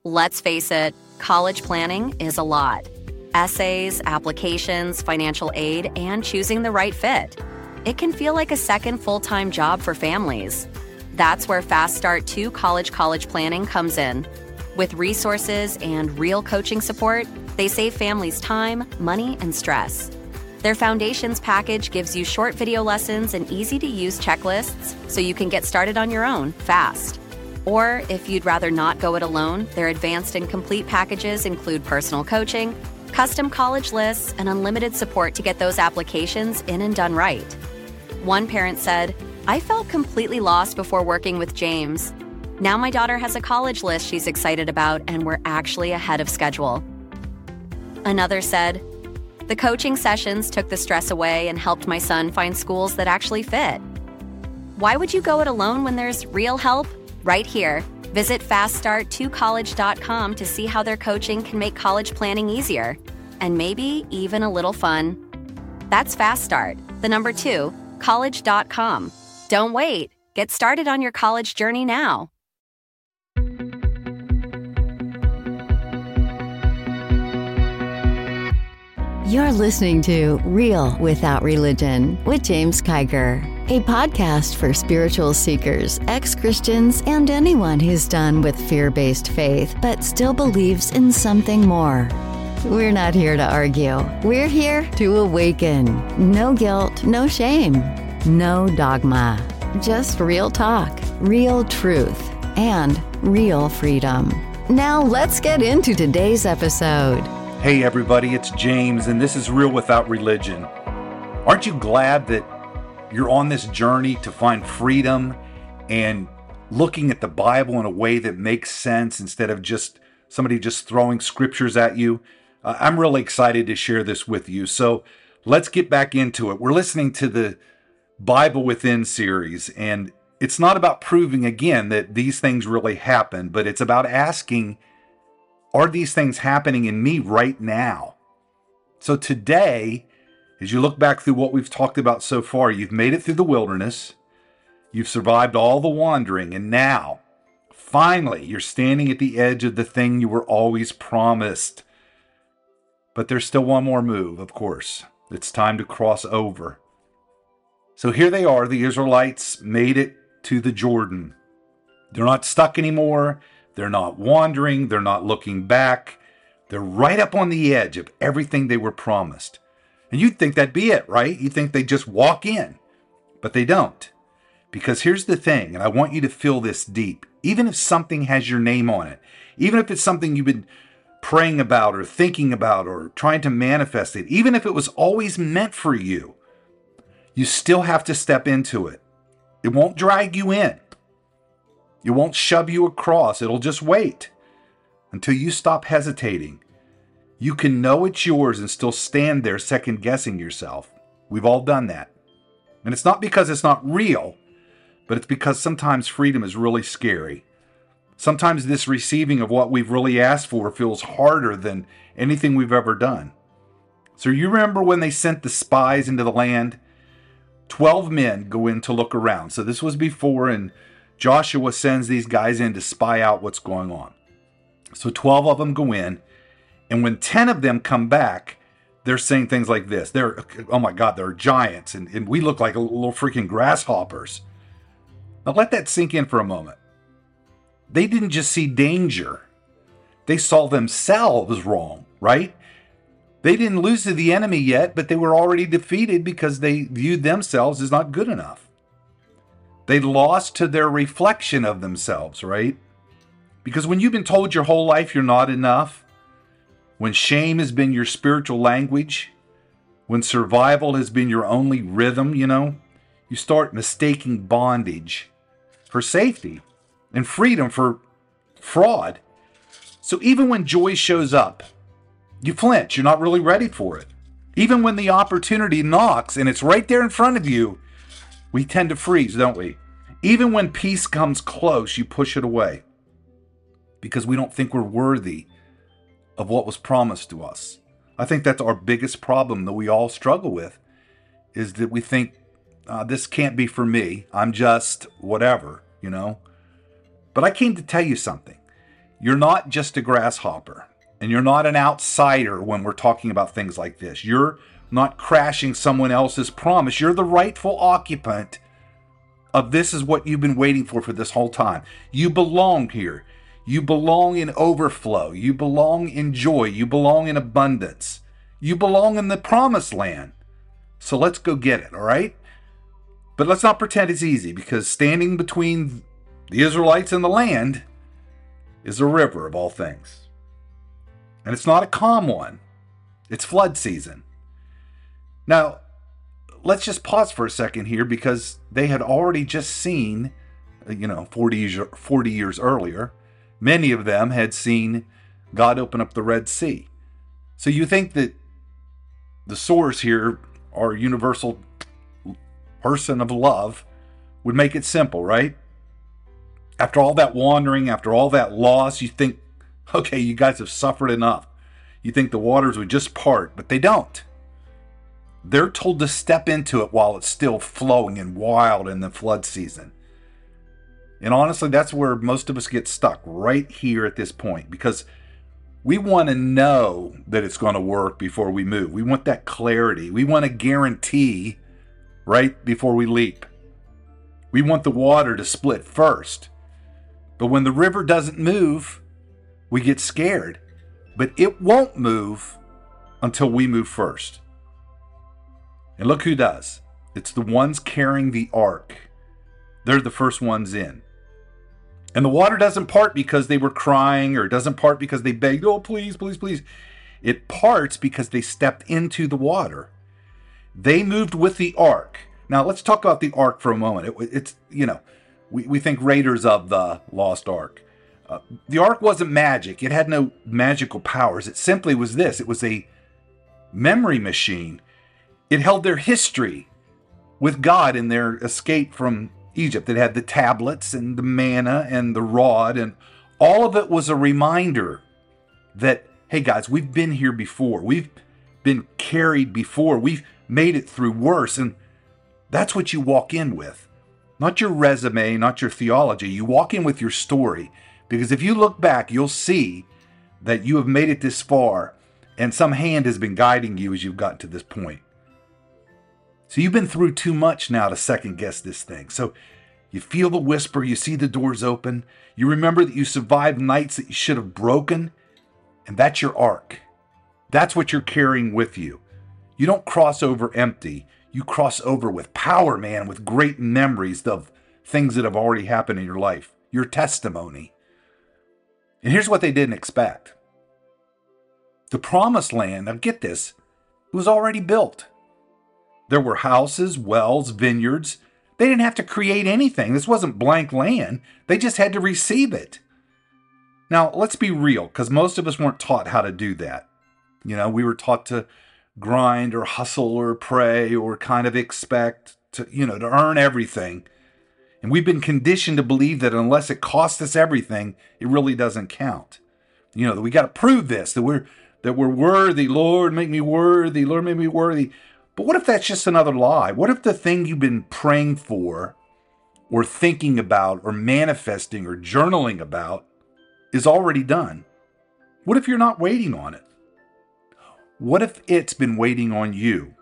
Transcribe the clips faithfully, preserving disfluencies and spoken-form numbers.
Let's face it, college planning is a lot. Essays, applications, financial aid, and choosing the right fit. It can feel like a second full-time job for families. That's where Fast Start two College College Planning comes in. With resources and real coaching support, they save families time, money, and stress. Their Foundations package gives you short video lessons and easy-to-use checklists so you can get started on your own fast. Or if you'd rather not go it alone, their Advanced and Complete packages include personal coaching, custom college lists, and unlimited support to get those applications in and done right. One parent said, "I felt completely lost before working with James. Now my daughter has a college list she's excited about, and we're actually ahead of schedule." Another said, "The coaching sessions took the stress away and helped my son find schools that actually fit." Why would you go it alone when there's real help? Right here. Visit fast start two college dot com to see how their coaching can make college planning easier. And maybe even a little fun. That's Fast Start, the number two, college dot com. Don't wait. Get started on your college journey now. You're listening to Real Without Religion with James Kiger, a podcast for spiritual seekers, ex-Christians, and anyone who's done with fear-based faith but still believes in something more. We're not here to argue. We're here to awaken. No guilt, no shame, no dogma. Just real talk, real truth, and real freedom. Now let's get into today's episode. Hey everybody, it's James, and this is Real Without Religion. Aren't you glad that you're on this journey to find freedom and looking at the Bible in a way that makes sense instead of just somebody just throwing scriptures at you? Uh, I'm really excited to share this with you. So let's get back into it. We're listening to the Bible Within series, and it's not about proving again that these things really happen, but it's about asking, are these things happening in me right now? So today, as you look back through what we've talked about so far, you've made it through the wilderness, you've survived all the wandering, and now, finally, you're standing at the edge of the thing you were always promised. But there's still one more move, of course. It's time to cross over. So here they are, the Israelites made it to the Jordan. They're not stuck anymore. They're not wandering. They're not looking back. They're right up on the edge of everything they were promised. And you'd think that'd be it, right? You'd think they'd just walk in. But they don't. Because here's the thing, and I want you to feel this deep. Even if something has your name on it, even if it's something you've been praying about or thinking about or trying to manifest it, even if it was always meant for you, you still have to step into it. It won't drag you in. It won't shove you across. It'll just wait until you stop hesitating. You can know it's yours and still stand there second guessing yourself. We've all done that. And it's not because it's not real, but it's because sometimes freedom is really scary. Sometimes this receiving of what we've really asked for feels harder than anything we've ever done. So you remember when they sent the spies into the land? Twelve men go in to look around. So this was before, and Joshua sends these guys in to spy out what's going on. So twelve of them go in, and when ten of them come back, they're saying things like this. They're, oh my God, they're giants, and, and we look like little freaking grasshoppers. Now let that sink in for a moment. They didn't just see danger. They saw themselves wrong, right? They didn't lose to the enemy yet, but they were already defeated because they viewed themselves as not good enough. They lost to their reflection of themselves, right? Because when you've been told your whole life you're not enough, when shame has been your spiritual language, when survival has been your only rhythm, you know, you start mistaking bondage for safety and freedom for fraud. So even when joy shows up, you flinch. You're not really ready for it. Even when the opportunity knocks and it's right there in front of you, we tend to freeze, don't we? Even when peace comes close, you push it away because we don't think we're worthy of what was promised to us. I think that's our biggest problem that we all struggle with, is that we think, uh, this can't be for me. I'm just whatever, you know. But I came to tell you something. You're not just a grasshopper, and you're not an outsider when we're talking about things like this. You're not crashing someone else's promise. You're the rightful occupant of this is what you've been waiting for for this whole time. You belong here. You belong in overflow. You belong in joy. You belong in abundance. You belong in the promised land. So let's go get it, all right? But let's not pretend it's easy, because standing between the Israelites and the land is a river of all things. And it's not a calm one. It's flood season. Now, let's just pause for a second here, because they had already just seen, you know, forty years, forty years earlier, many of them had seen God open up the Red Sea. So you think that the source here, our universal person of love, would make it simple, right? After all that wandering, after all that loss, you think, okay, you guys have suffered enough. You think the waters would just part, but they don't. They're told to step into it while it's still flowing and wild in the flood season. And honestly, that's where most of us get stuck, right here at this point, because we want to know that it's going to work before we move. We want that clarity. We want a guarantee right before we leap. We want the water to split first. But when the river doesn't move, we get scared. But it won't move until we move first. And look who does. It's the ones carrying the ark. They're the first ones in. And the water doesn't part because they were crying, or it doesn't part because they begged, oh, please, please, please. It parts because they stepped into the water. They moved with the ark. Now, let's talk about the ark for a moment. It, it's, you know, we, we think Raiders of the Lost Ark. Uh, the ark wasn't magic. It had no magical powers. It simply was this. It was a memory machine. It held their history with God in their escape from Egypt. It had the tablets and the manna and the rod, and all of it was a reminder that, hey guys, we've been here before. We've been carried before. We've made it through worse. And that's what you walk in with. Not your resume, not your theology. You walk in with your story. Because if you look back, you'll see that you have made it this far, and some hand has been guiding you as you've gotten to this point. So you've been through too much now to second guess this thing. So you feel the whisper, you see the doors open, you remember that you survived nights that you should have broken, and that's your ark. That's what you're carrying with you. You don't cross over empty. You cross over with power, man, with great memories of things that have already happened in your life. Your testimony. And here's what they didn't expect. The promised land, now get this, it was already built. There were houses, wells, vineyards. They didn't have to create anything. This wasn't blank land. They just had to receive it. Now, let's be real, because most of us weren't taught how to do that. You know, we were taught to grind or hustle or pray or kind of expect to, you know, to earn everything. And we've been conditioned to believe that unless it costs us everything, it really doesn't count. You know, that we got to prove this, that we're that we're worthy. Lord, make me worthy. Lord, make me worthy. But what if that's just another lie? What if the thing you've been praying for or thinking about or manifesting or journaling about is already done? What if you're not waiting on it? What if it's been waiting on you?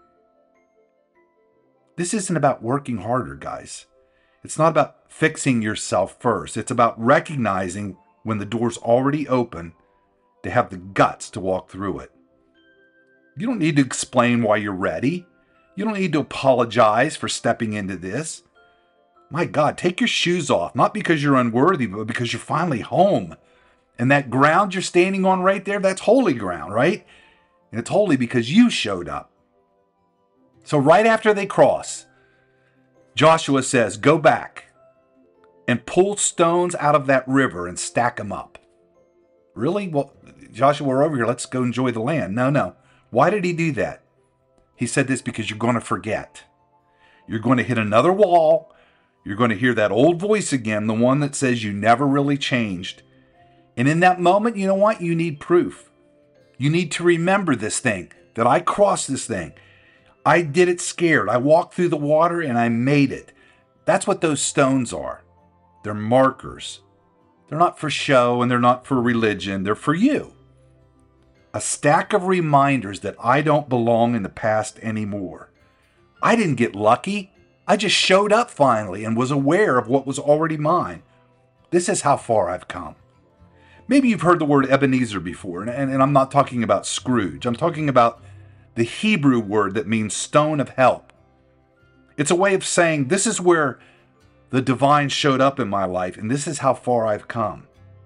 This isn't about working harder, guys. It's not about fixing yourself first. It's about recognizing when the door's already open to have the guts to walk through it. You don't need to explain why you're ready. You don't need to apologize for stepping into this. My God, take your shoes off, not because you're unworthy, but because you're finally home. And that ground you're standing on right there, that's holy ground, right? And it's holy because you showed up. So right after they cross, Joshua says, go back and pull stones out of that river and stack them up. Really? Well, Joshua, we're over here. Let's go enjoy the land. No, no. Why did he do that? He said this because you're going to forget. You're going to hit another wall. You're going to hear that old voice again, the one that says you never really changed. And in that moment, you know what? You need proof. You need to remember this thing, that I crossed this thing. I did it scared. I walked through the water and I made it. That's what those stones are. They're markers. They're not for show and they're not for religion. They're for you. A stack of reminders that I don't belong in the past anymore. I didn't get lucky. I just showed up finally and was aware of what was already mine. This is how far I've come. Maybe you've heard the word Ebenezer before, and, and, and I'm not talking about Scrooge. I'm talking about the Hebrew word that means stone of help. It's a way of saying this is where the divine showed up in my life, and this is how far I've come.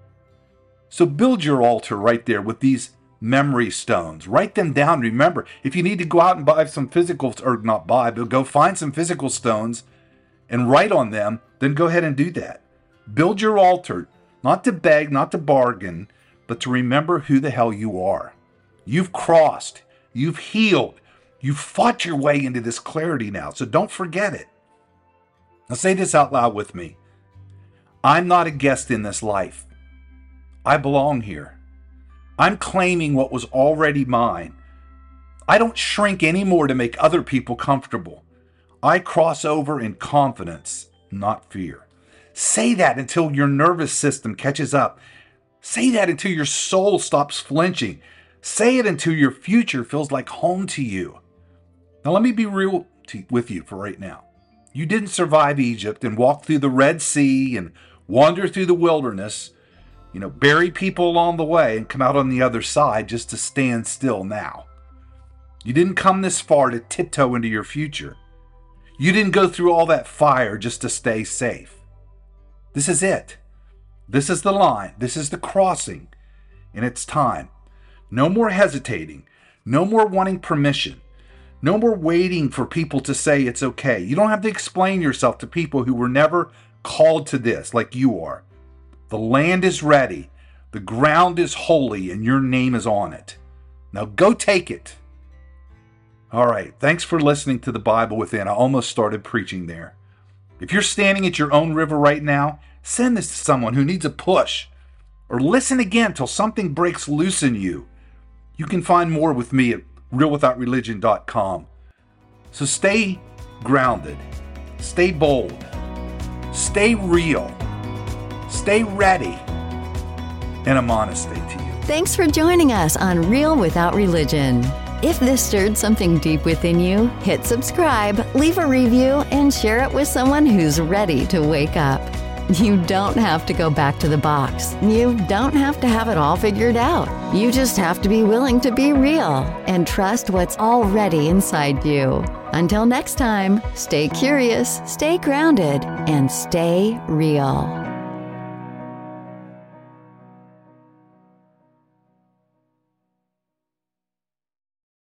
So build your altar right there with these memory stones. Write them down. Remember, if you need to go out and buy some physical, or not buy, but go find some physical stones and write on them, then go ahead and do that. Build your altar, not to beg, not to bargain, but to remember who the hell you are. You've crossed. You've healed. You've fought your way into this clarity now, so don't forget it. Now say this out loud with me. I'm not a guest in this life. I belong here. I'm claiming what was already mine. I don't shrink anymore to make other people comfortable. I cross over in confidence, not fear. Say that until your nervous system catches up. Say that until your soul stops flinching. Say it until your future feels like home to you. Now let me be real to, with you for right now. You didn't survive Egypt and walk through the Red Sea and wander through the wilderness, you know, bury people along the way and come out on the other side just to stand still now. You didn't come this far to tiptoe into your future. You didn't go through all that fire just to stay safe. This is it. This is the line. This is the crossing. And it's time. No more hesitating. No more wanting permission. No more waiting for people to say it's okay. You don't have to explain yourself to people who were never called to this like you are. The land is ready. The ground is holy and your name is on it. Now go take it. All right. Thanks for listening to the Bible Within. I almost started preaching there. If you're standing at your own river right now, send this to someone who needs a push. Or listen again till something breaks loose in you. You can find more with me at real without religion dot com. So stay grounded. Stay bold. Stay real. Stay ready. And a modest day to you. Thanks for joining us on Real Without Religion. If this stirred something deep within you, hit subscribe, leave a review, and share it with someone who's ready to wake up. You don't have to go back to the box. You don't have to have it all figured out. You just have to be willing to be real and trust what's already inside you. Until next time, stay curious, stay grounded, and stay real.